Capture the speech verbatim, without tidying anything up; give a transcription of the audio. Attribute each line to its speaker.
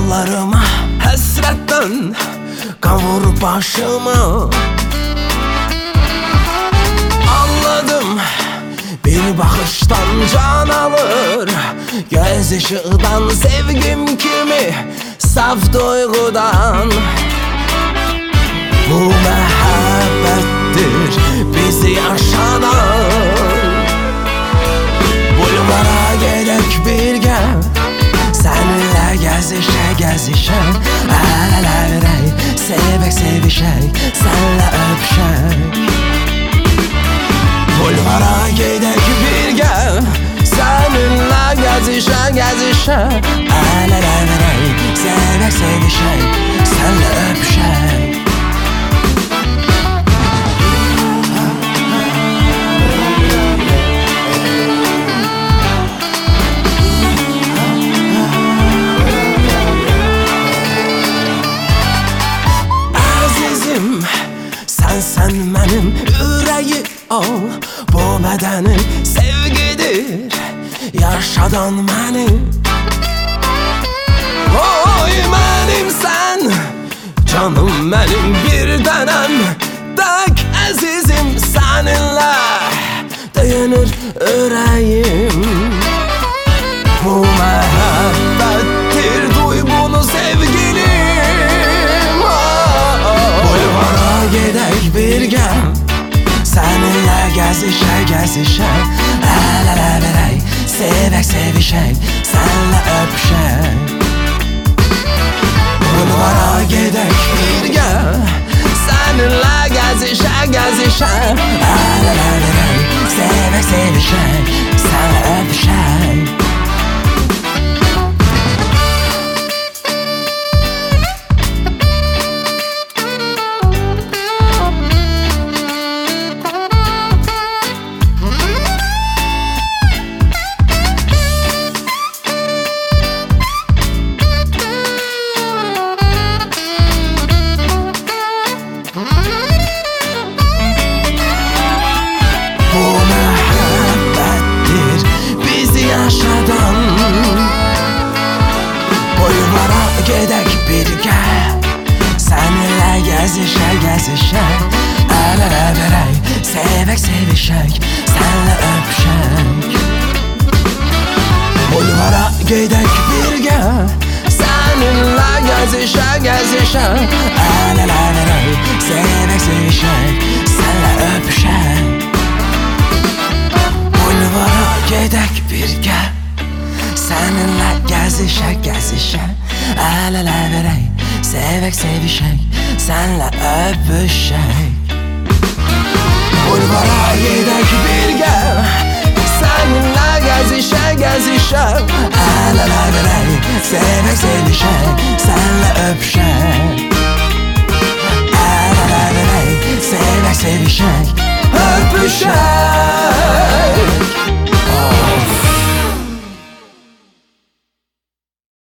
Speaker 1: yollarıma hasretten kavur başımı. Anladım, bir bakıştan can alır, göz ışığından sevgim kimi, saf duygudan. Bu muhabbettir bizi yaşanan. Bulvara gedek birge, seninle gezişe gezişe, el ele verey, sevek sevişek, senle öpüşek. Bulvara gedek birge, seninle gezişe gezişe, el ele verey, sevek sevişek, senle öpüşek. Sen sen benim yüreği ol, bu bedenim sevgidir, yaşadan benim. Oy benim sen, canım benim bir tanem, tek azizim seninle dayanır yüreğim. Bu muhabbettir, duy bunu sevgilim. Bulvara gedek birge, seninle gezişe gezişe, el ele verey, sevek sevişek, senle öpüşek. Bulvara gedek birge, seninle gezişe gezişe, el ele verey, sevek sevişek, senle öpüşek. Gedek birge, seninle gezişe gezişe, el ele verey, sevek sevişek, senle öpüşek. Bulvara gedek birge, seninle gezişe gezişe, el ele verey, sevek sevişek, senle öpüşek. Bulvara gedek birge, seninle gezişe gezişe, el ele verey, sevek sevişek, senle öpüşek. Bulvara gedek birge, seninle gezişe gezişe, el ele verey, sevek sevişek, senle öpüşek. El ele verey, sevek sevişek, öpüşek.